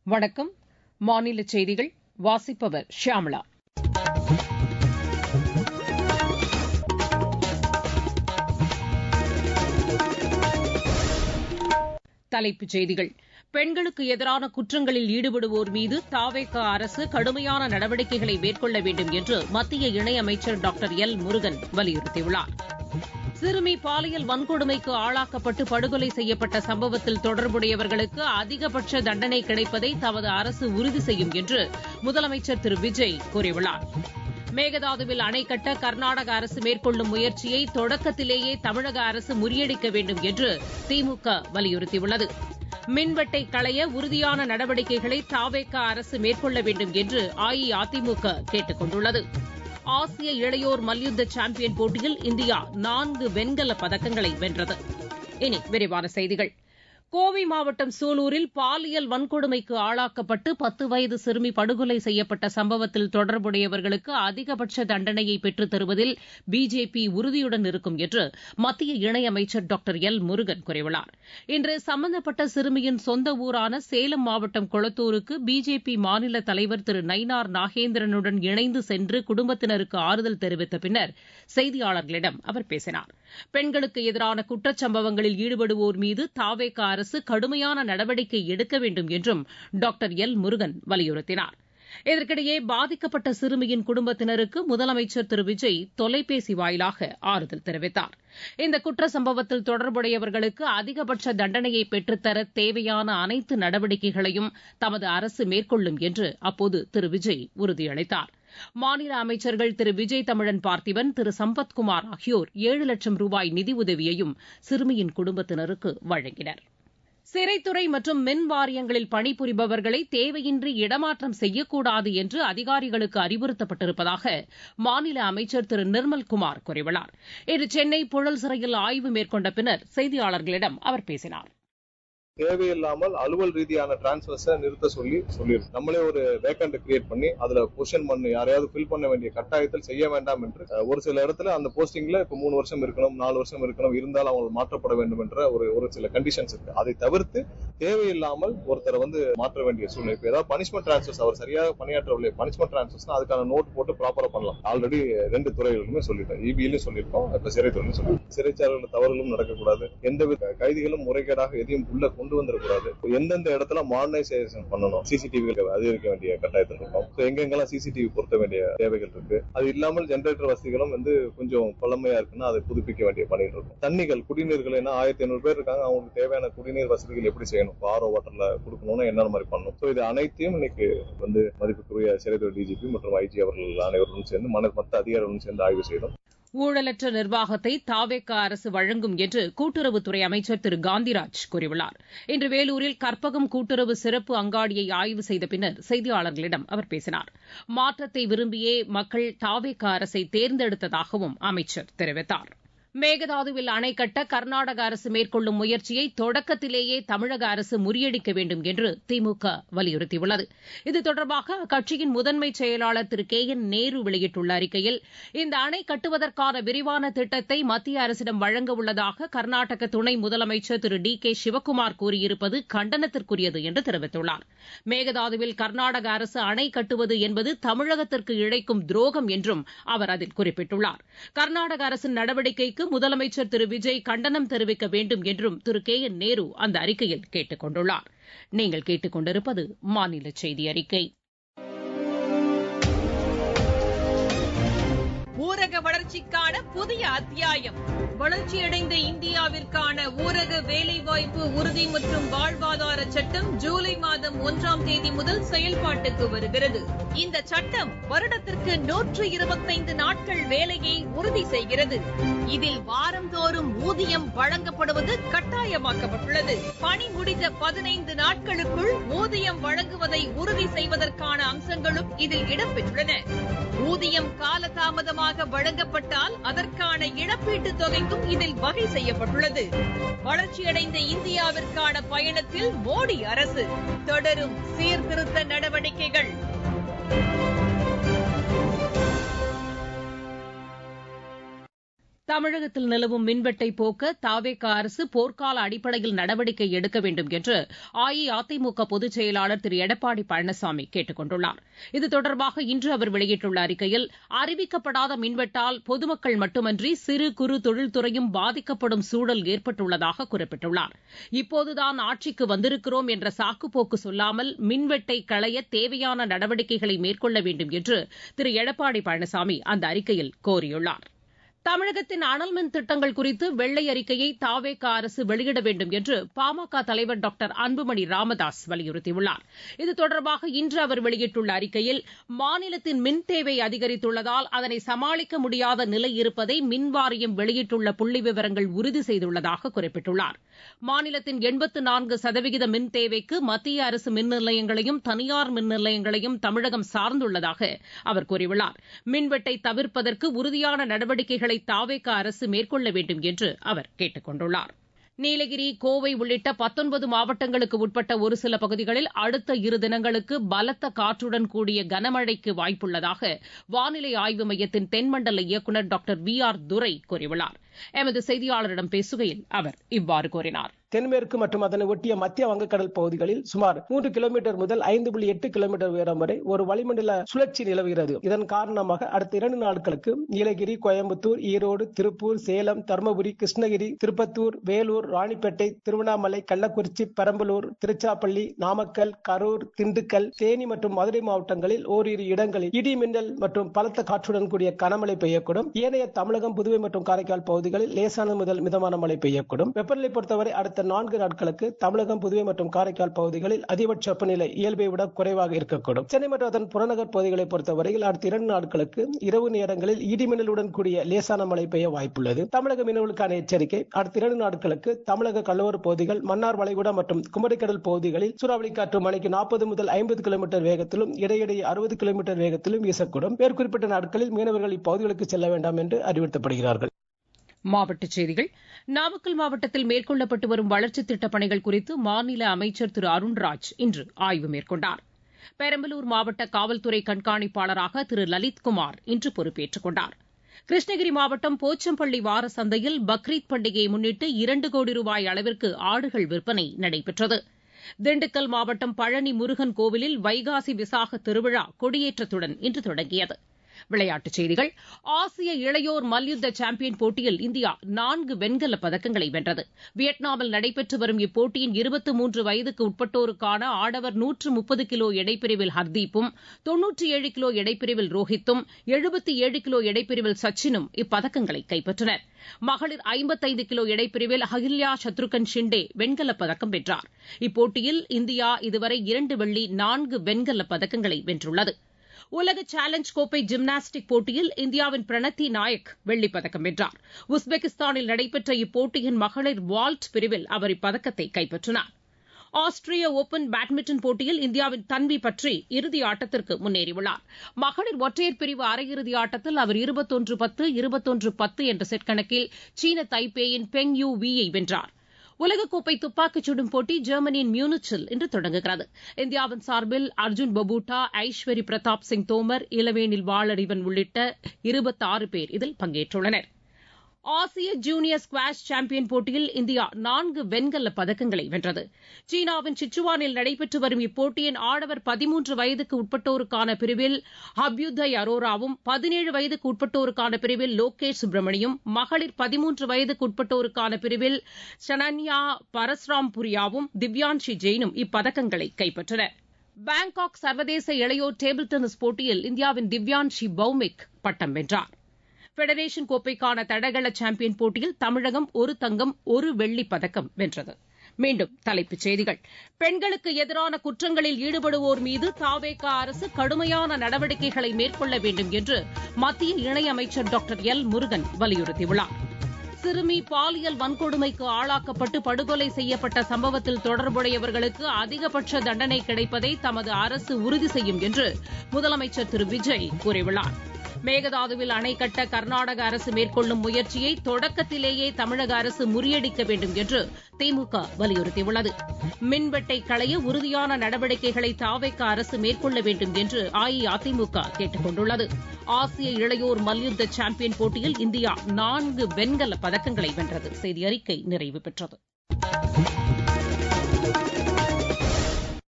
வணக்கம். மாநில செய்திகள் வாசிப்பவர் ஷியாமளா. தலைப்புச் செய்திகள். பெண்களுக்கு எதிரான குற்றங்களில் ஈடுபடுவோர் மீது தவேக அரசு கடுமையான நடவடிக்கைகளை மேற்கொள்ள வேண்டும் என்று மத்திய இணையமைச்சர் டாக்டர் எல் முருகன் வலியுறுத்தியுள்ளார். சிறுமி பாலியல் வன்கொடுமைக்கு ஆளாக்கப்பட்டு படுகொலை செய்யப்பட்ட சம்பவத்தில் தொடர்புடையவர்களுக்கு அதிகபட்ச தண்டனை கிடைப்பதை தமது அரசு உறுதி செய்யும் என்று முதலமைச்சர் திரு விஜய் கூறியுள்ளார். மேகதாதுவில் அணை கட்ட கர்நாடக அரசு மேற்கொள்ளும் முயற்சியை தொடக்கத்திலேயே தமிழக அரசு முறியடிக்க வேண்டும் என்று திமுக வலியுறுத்தியுள்ளது. மின்வெட்டை களைய உறுதியான நடவடிக்கைகளை தவேக அரசு மேற்கொள்ள வேண்டும் என்று அஇஅதிமுக கேட்டுக் கொண்டுள்ளது. ஆசிய இளையோர் மல்யுத்த சாம்பியன் போட்டியில் இந்தியா 4 வெண்கலப் பதக்கங்களை வென்றது. இனி விரிவான செய்திகள். கோவை மாவட்டம் சூலூரில் பாலியல் வன்கொடுமைக்கு ஆளாக்கப்பட்டு 10 வயது சிறுமி படுகொலை செய்யப்பட்ட சம்பவத்தில் தொடர்புடையவர்களுக்கு அதிகபட்ச தண்டனையை பெற்றுத் தருவதில் பிஜேபி உறுதியுடன் இருக்கும் என்று மத்திய இணையமைச்சர் டாக்டர் எல் முருகன் கூறியுள்ளார். இன்று சம்பந்தப்பட்ட சிறுமியின் சொந்த ஊரான சேலம் மாவட்டம் கொளத்தூருக்கு பிஜேபி மாநில தலைவர் திரு நயினார் நாகேந்திரனுடன் இணைந்து சென்று குடும்பத்தினருக்கு ஆறுதல் தெரிவித்த பின்னர் செய்தியாளர்களிடம் அவர் பேசினார். பெண்களுக்கு எதிரான குற்றச்சம்பவங்களில் ஈடுபடுவோர் மீது தவேக அரசு கடுமையான நடவடிக்கை எடுக்க வேண்டும் என்றும் டாக்டர் எல் முருகன் வலியுறுத்தினார். இதற்கிடையே பாதிக்கப்பட்ட சிறுமியின் குடும்பத்தினருக்கு முதலமைச்சர் திரு விஜய் தொலைபேசி வாயிலாக ஆறுதல் தெரிவித்தார். இந்த குற்ற சம்பவத்தில் தொடர்புடையவர்களுக்கு அதிகபட்ச தண்டனையை பெற்றுத்தர தேவையான அனைத்து நடவடிக்கைகளையும் தமது அரசு மேற்கொள்ளும் என்று அப்போது திரு விஜய் உறுதியளித்தார். மாநில அமைச்சர்கள் திரு விஜய் தமிழன் பார்த்திபன், திரு சம்பத்குமார் ஆகியோர் 7 லட்சம் ரூபாய் நிதியுதவியையும் சிறுமியின் குடும்பத்தினருக்கு வழங்கினர். சிறைத்துறை மற்றும் மின் வாரியங்களில் பணிபுரிபவர்களை தேவையின்றி இடமாற்றம் செய்யக்கூடாது என்று அதிகாரிகளுக்கு அறிவுறுத்தப்பட்டிருப்பதாக மாநில அமைச்சர் திரு நிர்மல்குமார் கூறியுள்ளார். இன்று சென்னை புழல் சிறையில் ஆய்வு மேற்கொண்ட பின்னர் செய்தியாளர்களிடம் அவர் பேசினார். தேவையில்லாமல் அலுவல் ரீதியான டிரான்ஸ்பர்ஸை நிறுத்த சொல்லியிருக்கு. நம்மளே ஒரு வேக்கண்ட் கிரியேட் பண்ணி அதுல பொசிஷன் பண்ணி யாரையாவது ஃபில் பண்ண வேண்டிய கட்டாயத்தில் செய்ய வேண்டாம் என்று ஒரு சில இடத்துல அந்த போஸ்டிங்ல இப்ப 3 வருஷம் இருக்கணும், 4 வருஷம் இருக்கணும், இருந்தால் அவங்க மாற்றப்பட வேண்டும் என்ற ஒரு சில கண்டிஷன்ஸ் இருக்கு. அதை தவிர்த்து தேவையில்லாமல் ஒருத்தரை மாற்ற வேண்டிய சூழ்நிலை. இப்ப ஏதாவது பனிஷ்மெண்ட் டிரான்ஸ்பர்ஸ் அவர் சரியாக பணியாற்றவில்லை, பனிஷ்மெண்ட் டிரான்ஸ்பர்ஸ் அதுக்கான நோட் போட்டு ப்ராப்பரா பண்ணலாம். ஆல்ரெடி 2 துறைகளுமே சொல்லிட்டோம். இபியிலும் சொல்லியிருக்கோம், இப்ப சிறைத்துறையிலும் சொல்லியிருக்கோம். சிறைச்சாலைகள் தவறுகளும் நடக்கக்கூடாது, எந்தவித கைதிகளும் முறைகேடாக எதையும் உள்ள கொண்டு வந்துடக்கூடாது. எந்தெந்த இடத்துல மாடர்னைசேஷன் பண்ணணும், சிசிடிவி அதிகரிக்க வேண்டிய கட்டாயத்தில் இருக்கும். எங்கெங்கெல்லாம் சிசிடிவி பொருத்த வேண்டிய தேவைகள் இருக்கு. அது இல்லாமல் ஜெனரேட்டர் வசதிகளும் கொஞ்சம் பழமையா இருக்குன்னா அதை புதுப்பிக்க வேண்டிய பணிகள் இருக்கும். தண்ணிகள், குடிநீர்கள் 1500 பேர் இருக்காங்க, அவங்களுக்கு தேவையான குடிநீர் வசதிகள் எப்படி செய்யணும், ஆரோ வாட்டர்ல கொடுக்கணும்னா என்ன மாதிரி பண்ணணும். இது அனைத்தையும் இன்னைக்கு மதிப்புக்குரிய சிறைத்துறை டிஜிபி மற்றும் ஐஜி அவர்கள் அனைவரும் சேர்ந்து மற்ற அதிகாரிகளும் சேர்ந்து ஆய்வு செய்தோம். ஊழலற்ற நிர்வாகத்தை தவேக அரசு வழங்கும் என்று கூட்டுறவுத்துறை அமைச்சர் திரு காந்திராஜ் கூறியுள்ளார். இன்று வேலூரில் கற்பகம் கூட்டுறவு சிறப்பு அங்காடியை ஆய்வு செய்த பின்னர் செய்தியாளர்களிடம் அவர் பேசினார். மாற்றத்தை விரும்பியே மக்கள் தவேக அரசை தேர்ந்தெடுத்ததாகவும் அமைச்சர் தெரிவித்தார். மேகதாதுவில் அணை கட்ட கர்நாடக அரசு மேற்கொள்ளும் முயற்சியை தொடக்கத்திலேயே தமிழக அரசு முறியடிக்க வேண்டும் என்று திமுக வலியுறுத்தியுள்ளது. இது தொடர்பாக அக்கட்சியின் முதன்மை செயலாளர் திரு கே என் நேரு வெளியிட்டுள்ள அறிக்கையில், இந்த அணை கட்டுவதற்கான விரிவான திட்டத்தை மத்திய அரசிடம் வழங்க உள்ளதாக கர்நாடக துணை முதலமைச்சர் திரு டி கே சிவக்குமார் கூறியிருப்பது கண்டனத்திற்குரியது என்று தெரிவித்துள்ளார். மேகதாதுவில் கர்நாடக அரசு அணை கட்டுவது என்பது தமிழகத்திற்கு இழைக்கும் துரோகம் என்றும் அவர் அதில் குறிப்பிட்டுள்ளார். கர்நாடக அரசின் நடவடிக்கைக்கு முதலமைச்சர் திரு விஜய் கண்டனம் தெரிவிக்க வேண்டும் என்றும் திரு கே என் நேரு அந்த அறிக்கையில் கேட்டுக் கொண்டுள்ளார். நீங்கள் கேட்டுக் கொண்டிருப்பது மாநில செய்தி அறிக்கை. ஊரக வளர்ச்சிக்கான புதிய அத்தியாயம். வளர்ச்சியடைந்த இந்தியாவிற்கான ஊரக வேலைவாய்ப்பு உறுதி மற்றும் வாழ்வாதார சட்டம் ஜூலை மாதம் 1ஆம் தேதி முதல் செயல்பாட்டுக்கு வருகிறது. இந்த சட்டம் வருடத்திற்கு 125 நாட்கள் வேலையை உறுதி செய்கிறது. இதில் வாரந்தோறும் ஊதியம் வழங்கப்படுவது கட்டாயமாக்கப்பட்டுள்ளது. பணி முடிந்த 15 நாட்களுக்குள் ஊதியம் வழங்குவதை உறுதி செய்வதற்கான அம்சங்களும் இதில் இடம்பெற்றுள்ளன. ஊதியம் காலதாமதமாக வழங்கப்பட்டால் அதற்கான இழப்பீட்டுத் தொகைக்கும் இதில் வகை செய்யப்பட்டுள்ளது. வளர்ச்சியடைந்த இந்தியாவிற்கான பயணத்தில் மோடி அரசு தொடரும் சீர்திருத்த நடவடிக்கைகள். தமிழகத்தில் நிலவும் மின்வெட்டை போக்க தவேக அரசு போர்க்கால அடிப்படையில் நடவடிக்கை எடுக்க வேண்டும் என்று அஇஅதிமுக பொதுச் செயலாளர் திரு எடப்பாடி பழனிசாமி கேட்டுக் கொண்டுள்ளார். இது தொடர்பாக இன்று அவர் வெளியிட்டுள்ள அறிக்கையில், அறிவிக்கப்படாத மின்வெட்டால் பொதுமக்கள் மட்டுமன்றி சிறு குறு தொழில்துறையும் பாதிக்கப்படும் சூழல் ஏற்பட்டுள்ளதாக குறிப்பிட்டுள்ளார். இப்போதுதான் ஆட்சிக்கு வந்திருக்கிறோம் என்ற சாக்குப்போக்கு சொல்லாமல் மின்வெட்டை களைய தேவையான நடவடிக்கைகளை மேற்கொள்ள வேண்டும் என்று திரு எடப்பாடி பழனிசாமி அந்த அறிக்கையில் கோரியுள்ளார். தமிழகத்தின் அனல் மின் திட்டங்கள் குறித்து வெள்ளை அறிக்கையை தவேக அரசு வெளியிட வேண்டும் என்று பாமக தலைவர் டாக்டர் அன்புமணி ராமதாஸ் வலியுறுத்தியுள்ளார். இது தொடர்பாக இன்று அவர் வெளியிட்டுள்ள அறிக்கையில், மாநிலத்தின் மின் தேவை அதிகரித்துள்ளதால் அதனை சமாளிக்க முடியாத நிலை இருப்பதை மின் வாரியம் வெளியிட்டுள்ள புள்ளி விவரங்கள் உறுதி செய்துள்ளதாக குறிப்பிட்டுள்ளார். மாநிலத்தின் 84% மின் தேவைக்கு மத்திய அரசு மின் நிலையங்களையும் தனியார் மின் நிலையங்களையும் தமிழகம் சார்ந்துள்ளதாக அவர் கூறியுள்ளார். மின்வெட்டை தவிர்ப்பதற்கு உறுதியான நடவடிக்கைகளை தவேக அரசு மேற்கொள்ள வேண்டும் என்று அவர் கேட்டுக் கொண்டுள்ளார். நீலகிரி, கோவை உள்ளிட்ட 19 மாவட்டங்களுக்கு உட்பட்ட ஒரு சில பகுதிகளில் அடுத்த 2 தினங்களுக்கு பலத்த காற்றுடன் கூடிய கனமழைக்கு வாய்ப்புள்ளதாக வானிலை ஆய்வு மையத்தின் தென்மண்டல இயக்குநர் டாக்டர் VR துரை கூறியுள்ளார். எமது செய்தியாளரிடம் பேசுகையில் அவர் இவ்வாறு கூறினார். தென்மேற்கு மற்றும் அதனை ஒட்டிய மத்திய வங்கக்கடல் பகுதிகளில் சுமார் 3 கிலோமீட்டர் முதல் 5.8 கிலோமீட்டர் உயரம் வரை ஒரு வளிமண்டல சுழற்சி நிலவுகிறது. இதன் காரணமாக அடுத்த 2 நாட்களுக்கு நீலகிரி, கோயம்புத்தூர், ஈரோடு, திருப்பூர், சேலம், தருமபுரி, கிருஷ்ணகிரி, திருப்பத்தூர், வேலூர், ராணிப்பேட்டை, திருவண்ணாமலை, கள்ளக்குறிச்சி, பெரம்பலூர், திருச்சிராப்பள்ளி, நாமக்கல், கரூர், திண்டுக்கல், தேனி மற்றும் மதுரை மாவட்டங்களில் ஓரிரு இடங்களில் இடி மின்னல் மற்றும் பலத்த காற்றுடன் கூடிய கனமழை பெய்யக்கூடும். ஏனைய தமிழகம், புதுவை மற்றும் காரைக்கால் பகுதிகளில் லேசானது முதல் மிதமான மழை பெய்யக்கூடும். வெப்பநிலை பொறுத்தவரை அடுத்த 4 நாட்களுக்கு தமிழகம், புதுவை மற்றும் காரைக்கால் பகுதிகளில் அதிகபட்ச வெப்பநிலை இயல்பை விட குறைவாக இருக்கக்கூடும். சென்னை மற்றும் அதன் புறநகர் பகுதிகளை பொறுத்தவரையில் அடுத்த 2 நாட்களுக்கு இரவு நேரங்களில் இடிமின்னலுடன் கூடிய லேசான மழை பெய்ய வாய்ப்புள்ளது. தமிழக மீனவர்களுக்கான எச்சரிக்கை: அடுத்த 2 நாட்களுக்கு தமிழக கடலோர பகுதிகள், மன்னார் வளைகுடா மற்றும் குமரிக்கடல் பகுதிகளில் சூறாவளி காற்று மணிக்கு 40 முதல் 50 கிலோமீட்டர் வேகத்திலும் இடையிடையே 60 கிலோமீட்டர் வேகத்திலும் வீசக்கூடும். மேற்குறிப்பிட்ட நாட்களில் மீனவர்கள் இப்பகுதிகளுக்கு செல்ல வேண்டாம் என்று அறிவுறுத்தப்படுகிறார்கள். மாவட்டச் செய்திகள். நாமக்கல் மாவட்டத்தில் மேற்கொள்ளப்பட்டு வரும் வளர்ச்சித் திட்டப் பணிகள் குறித்து மாநில அமைச்சர் திரு அருண்ராஜ் இன்று ஆய்வு மேற்கொண்டார். பெரம்பலூர் மாவட்ட காவல்துறை கண்காணிப்பாளராக திரு லலித்குமார் இன்று பொறுப்பேற்றுக் கொண்டார். கிருஷ்ணகிரி மாவட்டம் போச்சம்பள்ளி வார சந்தையில் பக்ரீத் பண்டிகையை முன்னிட்டு 2 கோடி ரூபாய் அளவிற்கு ஆடுகள் விற்பனை நடைபெற்றது. திண்டுக்கல் மாவட்டம் பழனி முருகன் கோவிலில் வைகாசி விசாக திருவிழா கொடியேற்றத்துடன் இன்று தொடங்கியது. விளையாட்டுச் செய்திகள். ஆசிய இளையோர் மல்யுத்த சாம்பியன் போட்டியில் இந்தியா 4 வெண்கலப் பதக்கங்களை வென்றது. வியட்நாமில் நடைபெற்று வரும் இப்போட்டியின் 23 வயதுக்கு உட்பட்டோருக்கான ஆடவர் 130 கிலோ எடைப்பிரிவில் ஹர்தீப்பும், 97 கிலோ எடைப்பிரிவில் ரோஹித்தும், 77 கிலோ எடைப்பிரிவில் சச்சினும் இப்பதக்கங்களை கைப்பற்றினர். மகளிர் 55 கிலோ எடைப்பிரிவில் அகில்யா சத்ருகன் ஷிண்டே வெண்கலப் பதக்கம் வென்றார். இப்போட்டியில் இந்தியா இதுவரை 2 வெள்ளி 4 வெண்கலப் பதக்கங்களை வென்றுள்ளது. உலக சேலஞ்ச் கோப்பை ஜிம்னாஸ்டிக் போட்டியில் இந்தியாவின் பிரணத்தி நாயக் வெள்ளிப் பதக்கம் வென்றார். உஸ்பெகிஸ்தானில் நடைபெற்ற இப்போட்டியின் மகளிர் வால்ட் பிரிவில் அவர் இப்பதக்கத்தை கைப்பற்றினார். ஆஸ்திரிய ஓபன் பேட்மிண்டன் போட்டியில் இந்தியாவின் தன்வி பட்ரி இறுதி ஆட்டத்திற்கு முன்னேறியுள்ளார். மகளிர் ஒற்றையர் பிரிவு அரையிறுதி ஆட்டத்தில் அவர் 21-10, 21-10 என்ற செட் கணக்கில் சீன தைப்பேயின் பெங் யூ வீயை வென்றார். உலகக்கோப்பை துப்பாக்கிச் சுடும் போட்டி ஜெர்மனியின் மியூனிச்சில் இன்று தொடங்குகிறது. இந்தியாவின் சார்பில் அர்ஜுன் பபூட்டா, ஐஸ்வரி பிரதாப் சிங் தோமர், இளவேனில் வாளறிவன் உள்ளிட்ட 26 பேர் இதில் பங்கேற்றுள்ளனர். ஆசிய ஜூனியர் ஸ்குவாஷ் சாம்பியன் போட்டியில் இந்தியா 4 வெண்கலப் பதக்கங்களை வென்றது. சீனாவின் சிச்சுவானில் நடைபெற்று வரும் இப்போட்டியின் ஆடவர் 13 வயதுக்கு உட்பட்டோருக்கான பிரிவில் அபியுதய் அரோராவும், 17 வயதுக்கு உட்பட்டோருக்கான பிரிவில் லோகேஷ் சுப்ரமணியும், மகளிர் 13 வயதுக்கு உட்பட்டோருக்கான பிரிவில் ஷனன்யா பரஸ்ராம்புரியாவும், திவ்யான்ஷி ஜெயினும் இப்பதக்கங்களை கைப்பற்றினர். பாங்காக் சர்வதேச இளையோர் டேபிள் டென்னிஸ் போட்டியில் இந்தியாவின் திவ்யான்ஷி பௌமிக் பட்டம் வென்றார். ஃபெடரேஷன் கோப்பைக்கான தடகள சாம்பியன் போட்டியில் தமிழகம் 1 தங்கம் 1 வெள்ளிப் பதக்கம் வென்றது. மீண்டும் தலைப்புச் செய்திகள். பெண்களுக்கு எதிரான குற்றங்களில் ஈடுபடுவோர் மீது தவேக அரசு கடுமையான நடவடிக்கைகளை மேற்கொள்ள வேண்டும் என்று மத்திய இணையமைச்சர் டாக்டர் எல் முருகன் வலியுறுத்தியுள்ளார். சிறுமி பாலியல் வன்கொடுமைக்கு ஆளாக்கப்பட்டு படுகொலை செய்யப்பட்ட சம்பவத்தில் தொடர்புடையவர்களுக்கு அதிகபட்ச தண்டனை கிடைப்பதை தமது அரசு உறுதி செய்யும் என்று முதலமைச்சர் திரு விஜய் கூறியுள்ளார். மேகதாதுவில் அணை கட்ட கர்நாடக அரசு மேற்கொள்ளும் முயற்சியை தொடக்கத்திலேயே தமிழக அரசு முறியடிக்க வேண்டும் என்று திமுக வலியுறுத்தியுள்ளது. மின்வெட்டை களைய உறுதியான நடவடிக்கைகளை தாவேக அரசு மேற்கொள்ள வேண்டும் என்று அஇஅதிமுக கேட்டுக் கொண்டுள்ளது. ஆசிய இளையோர் மல்யுத்த சாம்பியன் போட்டியில் இந்தியா 4 வெண்கலப் பதக்கங்களை வென்றது. செய்தி அறிக்கை நிறைவு பெற்றது.